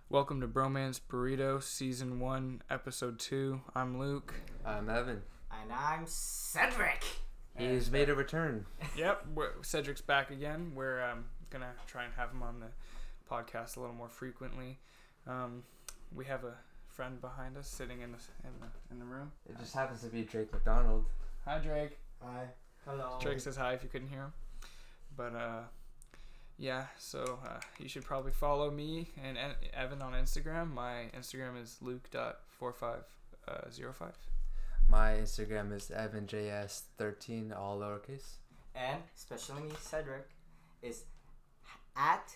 Welcome to Bromance Burrito, Season 1, Episode 2. I'm Luke. I'm Evan. And I'm Cedric. He's made a return. Yep, Cedric's back again. We're going to try and have him on the podcast a little more frequently. We have a friend behind us sitting in the room. It just happens to be Drake McDonald. Hi, Drake. Hi. Hello. Drake says hi if you couldn't hear him. But, yeah, so you should probably follow me and Evan on Instagram. My Instagram is luke.4505. My Instagram is evanjs13, all lowercase. And, especially me, Cedric, is at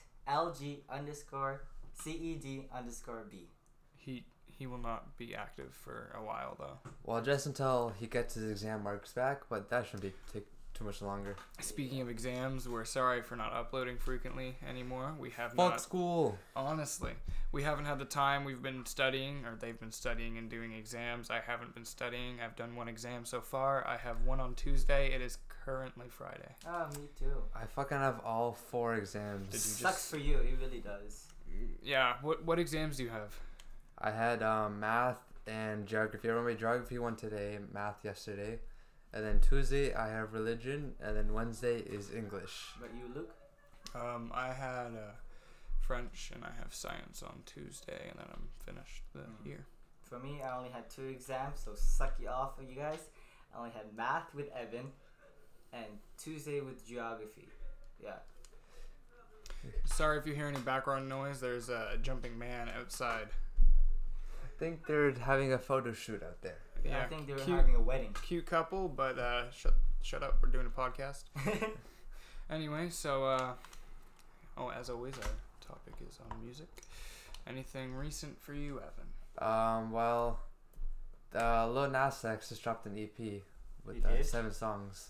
LG_CED_B. He will not be active for a while, though. Well, just until he gets his exam marks back, but that shouldn't take too much longer. Speaking of exams, we're sorry for not uploading frequently anymore. We have Fuck not. school. Honestly, we haven't had the time. We've been studying, or they've been studying and doing exams. I haven't been studying. I've done one exam so far. I have one on Tuesday. It is currently Friday. Oh, me too. I fucking have all 4 exams. Did you Sucks for you. It really does. Yeah. What exams do you have? I had math and geography. I remember geography one today, math yesterday. And then Tuesday I have religion, and then Wednesday is English. But you, Luke? I had French and I have science on Tuesday, and then I'm finished the year. For me, I only had 2 exams, so suck you off, you guys. I only had math with Evan and Tuesday with geography. Yeah. Sorry if you hear any background noise. There's a jumping man outside. I think they're having a photo shoot out there. I think they were having a wedding. Cute couple, but shut up. We're doing a podcast. Anyway, so as always, our topic is on music. Anything recent for you, Evan? Well, Lil Nas X just dropped an EP with 7 songs.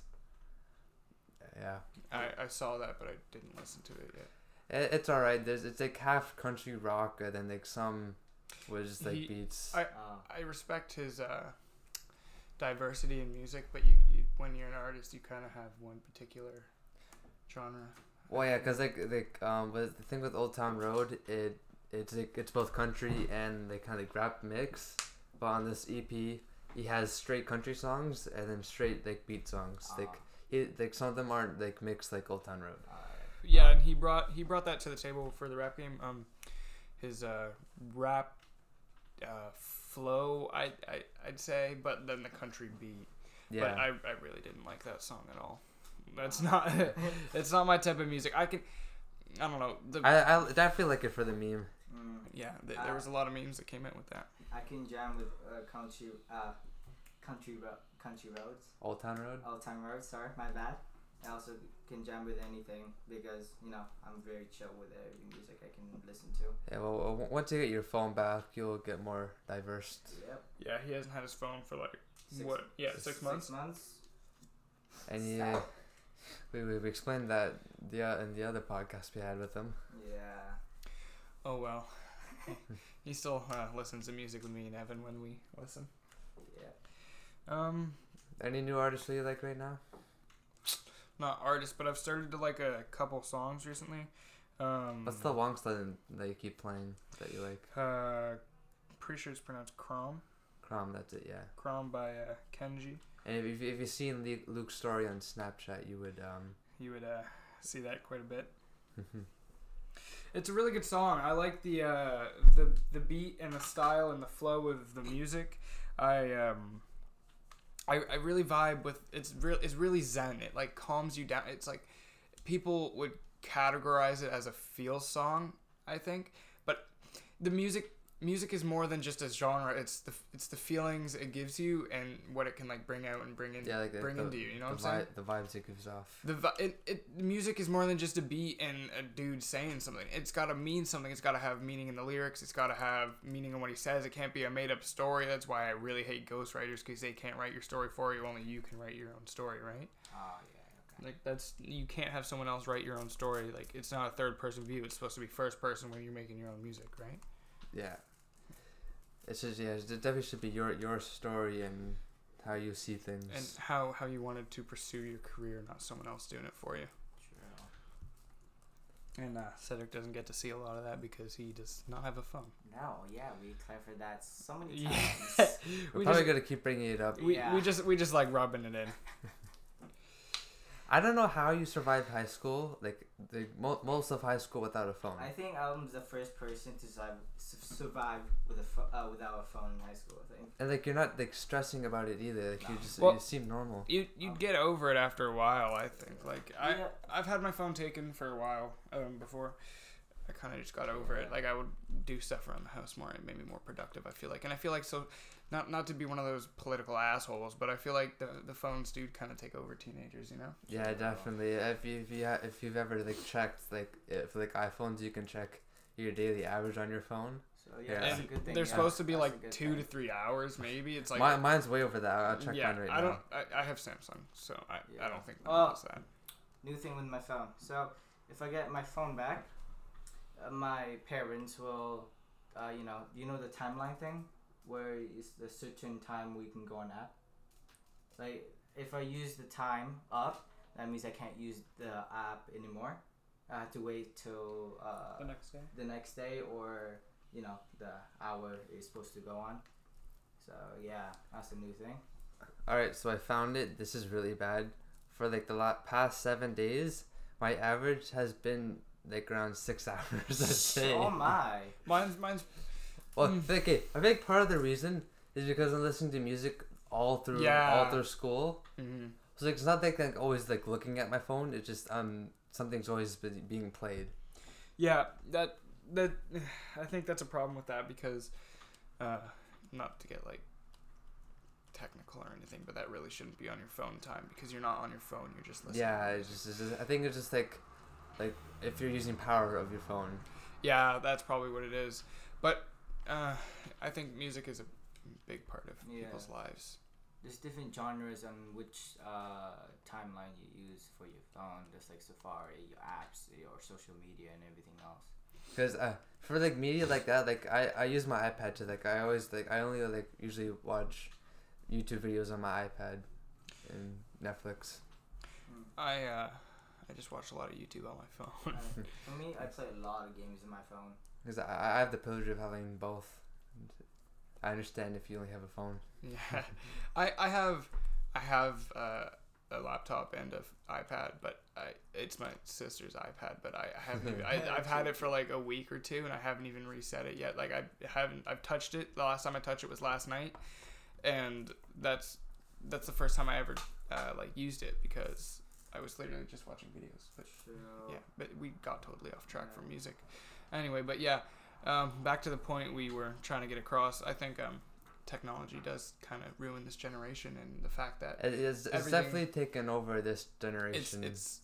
Yeah. I saw that, but I didn't listen to it yet. It's alright. It's like half country rock, and then like some was just like beats. I respect his diversity in music, but you when you're an artist, you kind of have one particular genre. Well, yeah, cause but the thing with Old Town Road, it's both country and they kind of rap mix. But on this EP, he has straight country songs and then straight like beat songs. Like some of them aren't like mixed like Old Town Road. Yeah, and he brought that to the table for the rap game. His rap flow, I'd say, but then the country beat. Yeah. But I really didn't like that song at all. That's not it's not my type of music. I don't know. I feel like it for the meme. Yeah, there was a lot of memes that came in with that. I can jam with country roads. Old Town Road. Old Town Road. Sorry, my bad. I also can jam with anything because I'm very chill with every music I can listen to. Yeah, well, once you get your phone back, you'll get more diverse. Yep. Yeah, he hasn't had his phone for like 6 months. 6 months. And yeah, we explained that in the other podcast we had with him. Yeah. Oh well. He still listens to music with me and Evan when we listen. Yeah. Any new artists that you like right now? Not artists, but I've started to like a couple songs recently. What's the one song that you keep playing that you like? Pretty sure it's pronounced Crom. Crom, that's it, yeah. Crom by Kenji. And if you've seen Luke's story on Snapchat, you would see that quite a bit. It's a really good song. I like the beat and the style and the flow of the music. I really vibe with it's really zen. It like calms you down. It's like people would categorize it as a feel song, I think, but the music is more than just a genre. It's the feelings it gives you and what it can like bring out and bring into you. You know what I'm saying? The vibes it gives off. The music is more than just a beat and a dude saying something. It's got to mean something. It's got to have meaning in the lyrics. It's got to have meaning in what he says. It can't be a made up story. That's why I really hate ghostwriters, because they can't write your story for you. Only you can write your own story, right? Oh yeah. Okay. Like you can't have someone else write your own story. Like it's not a third person view. It's supposed to be first person when you're making your own music, right? Yeah. It's just it definitely should be your story and how you see things. And how you wanted to pursue your career, not someone else doing it for you. And Cedric doesn't get to see a lot of that because he does not have a phone. No, yeah, we clarified that so many Yeah. times. We're probably gonna keep bringing it up. We Yeah. we just like rubbing it in. I don't know how you survived high school, like most of high school without a phone. I think I'm the first person to survive with without a phone in high school. I think. And like you're not like stressing about it either. Like you No. just Well, you seem normal. You'd get over it after a while, I think. Like Yeah. I've had my phone taken for a while before. I kind of just got over it. Like I would do stuff around the house more. It made me more productive, I feel like. And I feel like so not to be one of those political assholes, but I feel like the phones do kind of take over teenagers, you know? Yeah, definitely. If you've ever like checked like if like iPhones, you can check your daily average on your phone. So yeah, Yeah. that's a And good thing. they're yeah. supposed to be That's a like good 2 to thing. 3 hours, maybe. It's like Mine's way over that. I'll check mine right I now. don't. I have Samsung, so I Yeah. don't think Oh. mine does that. New thing with my phone. So if I get my phone back, my parents will, you know the timeline thing, where it's the certain time we can go on app. Like if I use the time up, that means I can't use the app anymore. I have to wait till next day. the next day, or the hour is supposed to go on. So yeah, that's a new thing. All right, so I found it. This is really bad. For like the past 7 days, my average has been like around 6 hours a day. Oh my! Mine's Well, okay. I think part of the reason is because I'm listening to music all through school. mm-hmm. So like, it's not like I'm always like looking at my phone. It's just something's always being played. Yeah, that I think that's a problem with that because not to get like technical or anything, but that really shouldn't be on your phone time because you're not on your phone, you're just listening. Yeah, it's just I think it's just like if you're using power of your phone. Yeah, that's probably what it is. But I think music is a big part of Yeah. people's lives. There's different genres on which timeline you use for your phone. There's like Safari, your apps, your social media, and everything else. Because for like media like that, like I use my iPad to like I only like usually watch YouTube videos on my iPad and Netflix. I just watch a lot of YouTube on my phone. For me, I play a lot of games on my phone. Because I have the privilege of having both. I understand if you only have a phone. Yeah, I have a laptop and an iPad, but it's my sister's iPad, but I haven't even, I've had it for like a week or two and I haven't even reset it yet. Like I've touched it. The last time I touched it was last night, and that's the first time I ever like used it because I was literally just watching videos. But yeah, but we got totally off track from music. Anyway, but yeah, back to the point we were trying to get across. I think technology does kind of ruin this generation, and the fact that It's definitely taken over this generation. it's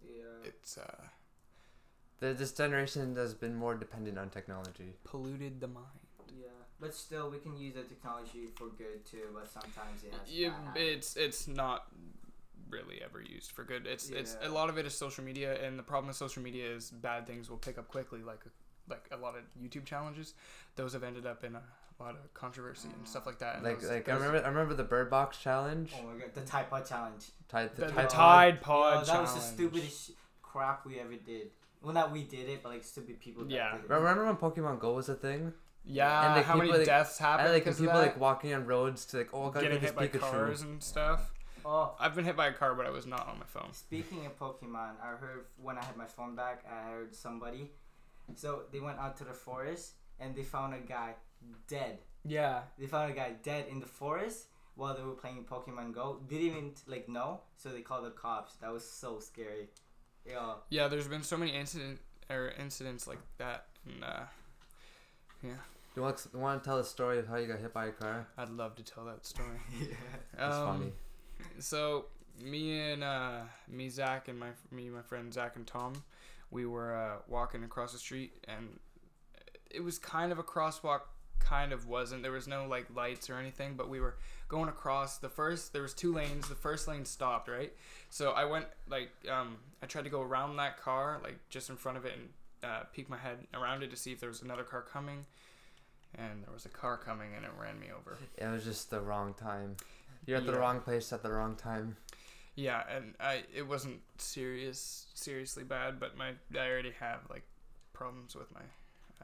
This generation has been more dependent on technology. polluted the mind. Yeah, but still, we can use the technology for good too. But sometimes it has Yeah, bad habits. it's not really ever used for good. It's Yeah. a lot of it is social media, and the problem with social media is bad things will pick up quickly, like a lot of YouTube challenges. Those have ended up in a lot of controversy and stuff like that. And I remember the Bird Box challenge. Oh my god, the Tide Pod challenge. the Tide Tide Pod Yo, that challenge. was the stupidest crap we ever did. Well, not we did it, but like stupid people. That Yeah. did it. Remember when Pokemon Go was a thing? Yeah, And, like, how many people, like- deaths happened And like because people of that? like walking on roads to like, oh, I gotta Getting get this hit by Pikachu. cars and stuff. Oh, I've been hit by a car, but I was not on my phone. speaking of Pokemon, I heard when I had my phone back, I heard somebody. So they went out to the forest and they found a guy dead. Yeah. They found a guy dead in the forest while they were playing Pokemon Go. Didn't even like know, so they called the cops. That was so scary. Yeah. Yeah, there's been so many incidents like that, and yeah, You want to tell the story of how you got hit by a car? I'd love to tell that story. That's funny. So me, Zach, and my friend Zach and Tom, we were walking across the street, and it was kind of a crosswalk, kind of wasn't. There was no like lights or anything, but we were going across there was 2 lanes. The first lane stopped, right? So I went like I tried to go around that car, like just in front of it, and peek my head around it to see if there was another car coming. And there was a car coming, and it ran me over. It was just the wrong time. You're at the Yeah. wrong place at the wrong time. Yeah, and it wasn't seriously bad, but I already have like problems with my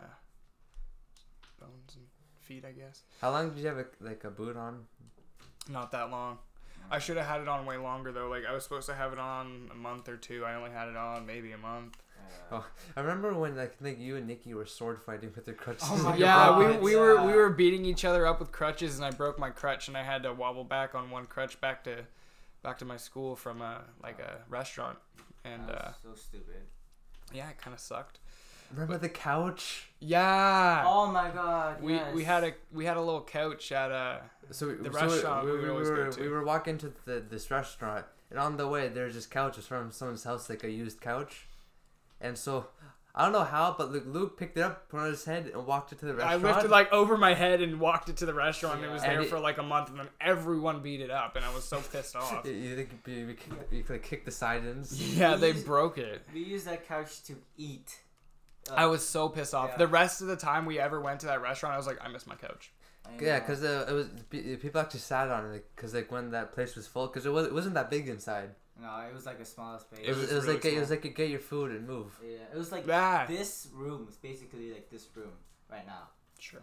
bones and feet, I guess. How long did you have a boot on? Not that long. I should have had it on way longer though. Like I was supposed to have it on a month or two. I only had it on maybe a month. Oh, I remember when I think you and Nikki were sword fighting with their crutches. Oh my Yeah, God. we were beating each other up with crutches, and I broke my crutch, and I had to wobble back on one crutch back to my school from a restaurant, and That was so stupid. yeah, it kind of sucked. Remember the couch? Yeah. Oh my God. We yes. we had a little couch at the restaurant we would always go to. We were walking to this restaurant, and on the way there's this couch. It's from someone's house, like a used couch. And so, I don't know how, but Luke picked it up, put it on his head, and walked it to the restaurant. I lifted like over my head and walked it to the restaurant. And it was And there it- for like a month, and then everyone beat it up, and I was so pissed off. You think you could kick the side ends? Yeah, they broke it. We used that couch to eat. I was so pissed off. Yeah. The rest of the time we ever went to that restaurant, I was like, I miss my couch. Yeah, because it was people actually sat on it, because like when that place was full, because it wasn't that big inside. No, it was like a small space. It was It was really like it was small. like you get your food and move. Yeah, it was like Yeah. this room is basically like this room right now. Sure.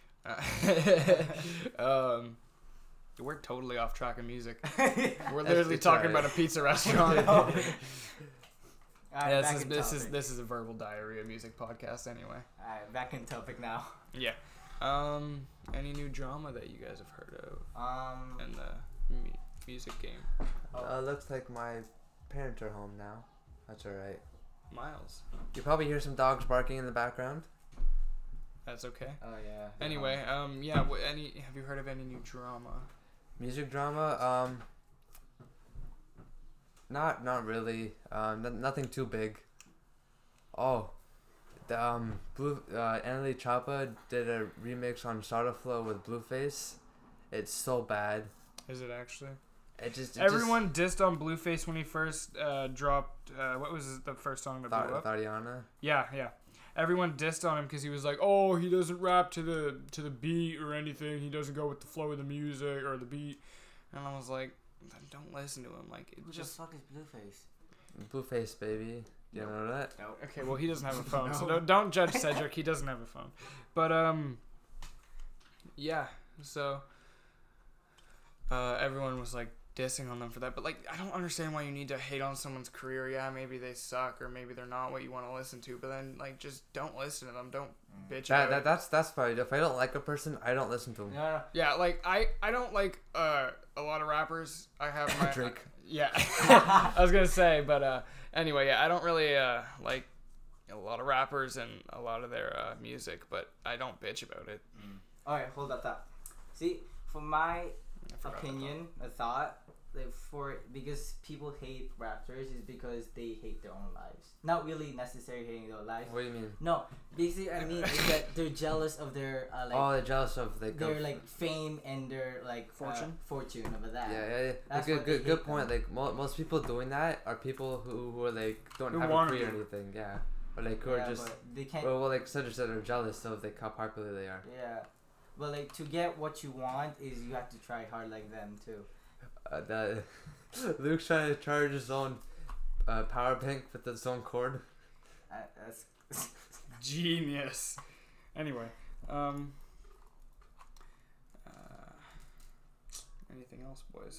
We're totally off track of music. We're literally it's talking alright. about a pizza restaurant. Alright, Yeah, back in this topic. is a verbal diarrhea music podcast anyway. Alright, back in topic now. Yeah. Any new drama that you guys have heard of in the music game? Looks like my parents are home now. That's alright. Miles. You probably hear some dogs barking in the background. That's okay. Oh yeah. Anyway, yeah. Have you heard of any new drama? Music drama, not really. Nothing too big. Oh, the Annalie Choppa did a remix on Starterflow with Blueface. It's so bad. Is it actually? Everyone dissed on Blueface when he first dropped. What was the first song that blew up? Tatiana. Yeah. Everyone dissed on him because he was like, "Oh, he doesn't rap to the beat or anything. He doesn't go with the flow of the music or the beat." And I was like, "Then don't listen to him. Like, it Who just." the fuck is Blueface? Blueface, baby. You know that? Nope. Okay, well, he doesn't have a phone, so No. don't judge Cedric. He doesn't have a phone. But yeah. So everyone was like dissing on them for that, but like I don't understand why you need to hate on someone's career. Yeah, maybe they suck or maybe they're not what you want to listen to, but then like just don't listen to them. Don't bitch about it. That's fine. If I don't like a person, I don't listen to them. No. Yeah, like I don't like a lot of rappers. I have my Drake. Yeah, I was gonna say, but anyway, yeah, I don't really like a lot of rappers and a lot of their music, but I don't bitch about it. Alright, hold that thought. See, for my I forgot that opinion, a thought, like because people hate rappers is because they hate their own lives. Not really necessarily hating their lives. What do you mean? No, basically I mean is that they're jealous of their They're jealous of their like fame and their like Fortune? fortune of that. Yeah. That's Good, what they good, good hate point. them. Like most people doing that are people who are like don't Who have a wanna career or be. anything. Yeah, or like who are Yeah, just but they can't. well, like Cedric said, are jealous of like how popular they are. Yeah, but like to get what you want is you have to try hard like them too. That Luke's trying to charge his own power bank with its own cord. That's Genius. Anyway, anything else, boys?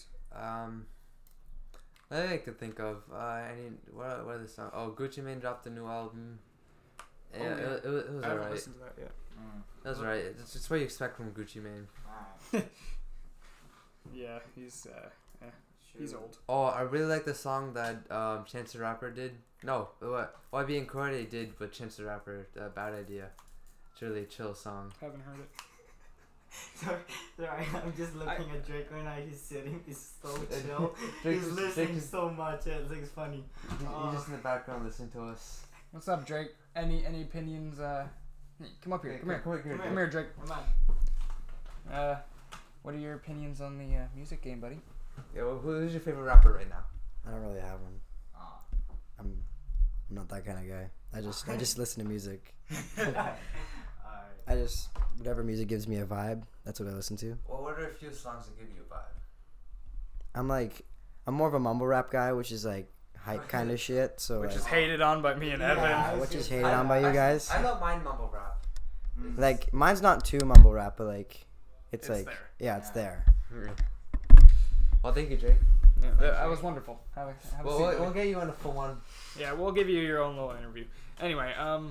I could think of what are the songs? Oh, Gucci Mane dropped a new album. Yeah, Oh, yeah. it was I haven't alright. listened to that yet. It was alright. It's just what you expect from Gucci Mane. alright. Yeah, he's old. Oh, I really like the song that Chance the Rapper did. No, what YB and Corday did with Chance the Rapper. Bad Idea. It's really a chill song. Haven't heard it. Sorry, I'm just looking at Drake right now. He's sitting. He's so chill. Drake's- He's Drake listening is- so much. It's funny. He's just in the background listening to us. What's up, Drake? Any opinions? Come up here. Come here. Come Come Come here, Drake. Come on. What are your opinions on the music game, buddy? Yeah, well, who's your favorite rapper right now? I don't really have one. Aw. I'm not that kind of guy. I just listen to music. Alright. I just whatever music gives me a vibe, that's what I listen to. Well, what are a few songs that give you a vibe? I'm more of a mumble rap guy, which is like hype kind of shit. So Which like, is hated on by me and Evan. Yeah. which is hated on by you guys. I love mine mumble rap. Like mine's not too mumble rap, but like it's like there. it's there. Well, thank you, Jake. Yeah, that was wonderful. Have a seat. We'll get you on a full one. Yeah, we'll give you your own little interview. Anyway,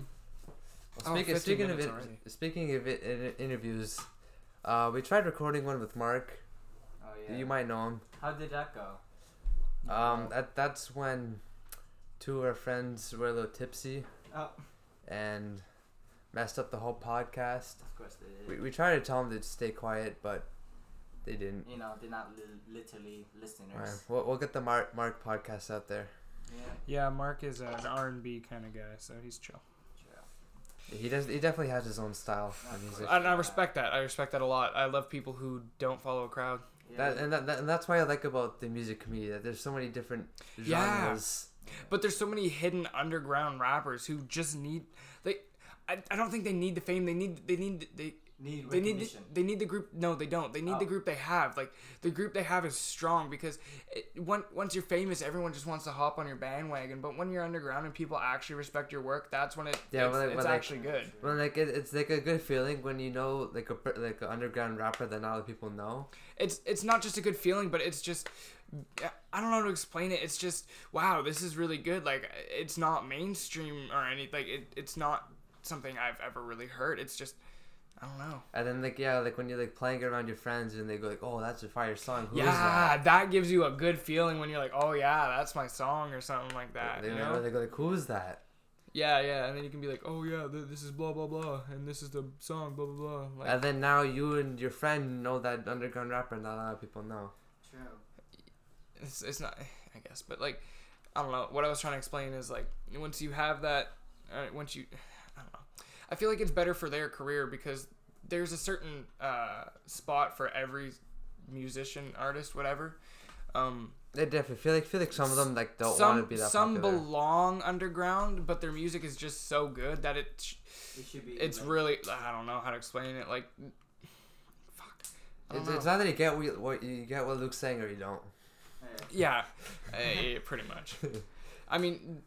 Speaking of interviews, we tried recording one with Mark. Oh yeah. You might know him. How did that go? That's when two of our friends were a little tipsy Oh. and messed up the whole podcast. Of course they did. We tried to tell them to stay quiet, but they didn't. You know, they're not literally listeners. Right. We'll get the Mark podcast out there. yeah, Mark is an R&B kind of guy, so he's chill. He definitely has his own style of music. And I respect that. I respect that a lot. I love people who don't follow a crowd. Yeah. And that's why I like about the music community, that there's so many different genres. But there's so many hidden underground rappers who just need I don't think they need the fame. They need recognition. they need the group. No, they don't. They need the group they have. Like the group they have is strong because once you're famous, everyone just wants to hop on your bandwagon. But when you're underground and people actually respect your work, that's when it's actually good. Well, like it's like a good feeling when you know like an underground rapper that not other people know. It's not just a good feeling, but it's just I don't know how to explain it. It's just wow, this is really good. Like it's not mainstream or anything. Like it's not something I've ever really heard. It's just I don't know. And then like when you're like playing it around your friends and they go like, oh, that's a fire song. Who is that gives you a good feeling when you're like, oh yeah, that's my song or something like that. They you know? They go like, who is that? Yeah, and then you can be like, oh yeah, this is blah blah blah, and this is the song blah blah blah. Like, And then now you and your friend know that underground rapper, not a lot of people know. True. it's not, I guess, but like, I don't know. What I was trying to explain is like, once you have that, I don't know. I feel like it's better for their career because there's a certain spot for every musician, artist, whatever. They definitely feel like some of them like don't want to be that some popular. belong underground, but their music is just so good that It should be. it's like, really, I don't know how to explain it. Like, fuck. It's either you get what Luke's saying or you don't. Yeah, pretty much. I mean,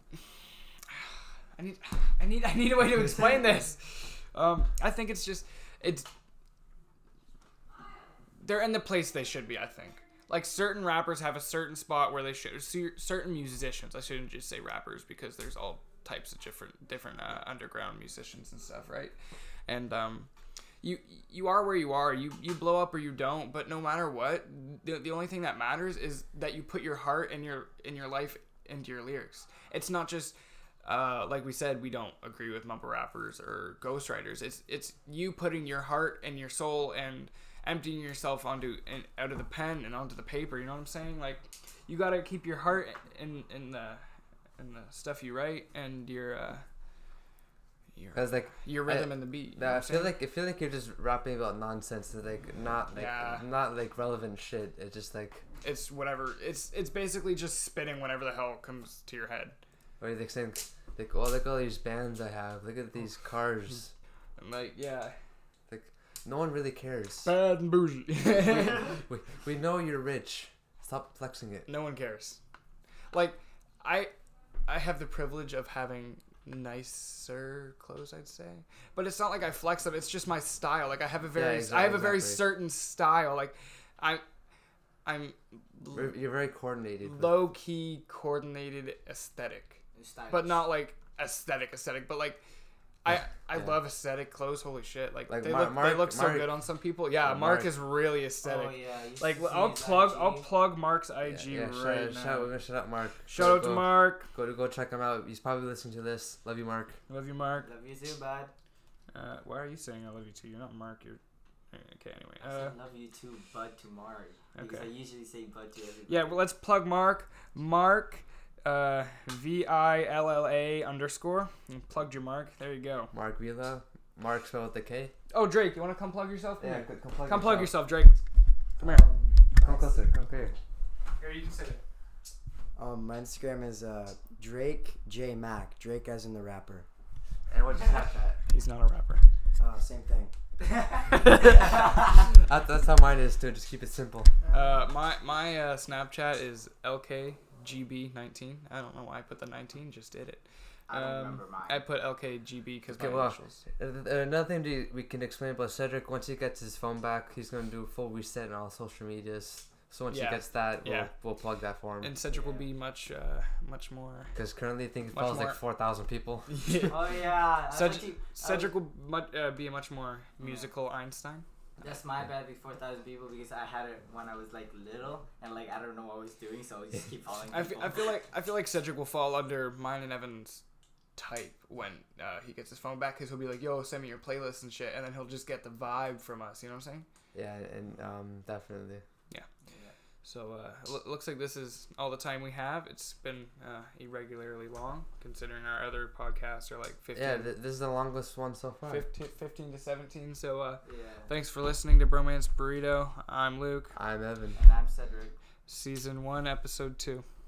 I need a way to explain this. I think they're in the place they should be. I think like certain rappers have a certain spot where they should. Certain musicians, I shouldn't just say rappers because there's all types of different underground musicians and stuff, right? And you are where you are. You blow up or you don't. But no matter what, the only thing that matters is that you put your heart and your life into your lyrics. It's not just like we said, we don't agree with mumble rappers or ghostwriters. It's you putting your heart and your soul and emptying yourself out of the pen and onto the paper. You know what I'm saying? Like you gotta keep your heart in the stuff you write and your rhythm and the beat. You know I feel like you're just rapping about nonsense, like not like relevant shit. It's just like it's whatever. It's basically just spitting whatever the hell comes to your head. Or like saying like, oh, look at all these bands I have. Look at these cars. And like yeah. Like no one really cares. Bad and bougie. we know you're rich. Stop flexing it. No one cares. Like I have the privilege of having nicer clothes, I'd say, but it's not like I flex them. It's just my style. Like I have a very certain style. Like you're very coordinated. Low key coordinated aesthetic, but not like aesthetic. But like I love aesthetic clothes. Holy shit! Like they look so good on some people. Yeah, Mark is really aesthetic. Oh yeah. Like I'll plug Mark's IG now. Shout out Mark. Shout out to Mark. Go check him out. He's probably listening to this. Love you, Mark. Love you, Mark. Love you too, bud. Why are you saying I love you too? You're not Mark. You're okay. Anyway. I said love you too, bud, to Mark. Because Okay. I usually say bud to everybody. Yeah, well, let's plug Mark. Mark, VILLA _. You plugged your Mark. There you go. Mark Villa. Mark spelled with the K. Oh, Drake, you want to come plug yourself? Come Yeah, here. come Plug yourself, Drake. Come here. Come closer. Come here. Here, you can sit it. My Instagram is Drake J Mac. Drake as in the rapper. And what's your Snapchat? He's not a rapper. Same thing. That's how mine is too. Just keep it simple. My Snapchat is LKGB19. I don't know why I put the 19. Just did it. I don't remember mine. I put LKGB because Okay, my well, initials. Another thing we can explain about Cedric, once he gets his phone back, he's going to do a full reset on all social medias. So once he Yeah. gets that, Yeah. we'll plug that for him. And Cedric will be much more. Because currently I think it Much follows more- like 4,000 people. Oh yeah. I Cedric, thought you- Cedric will be a much more musical Einstein. That's my bad before 4,000 people because I had it when I was like little and like I don't know what I was doing, so I just keep following people. I feel like Cedric will fall under mine and Evan's type when he gets his phone back, because he'll be like, "Yo, send me your playlist and shit," and then he'll just get the vibe from us. You know what I'm saying? Yeah, and definitely. So looks like this is all the time we have. It's been irregularly long, considering our other podcasts are like 15. Yeah, this is the longest one so far. 15 to 17. So Yeah. thanks for listening to Bromance Burrito. I'm Luke. I'm Evan. And I'm Cedric. Season 1, Episode 2.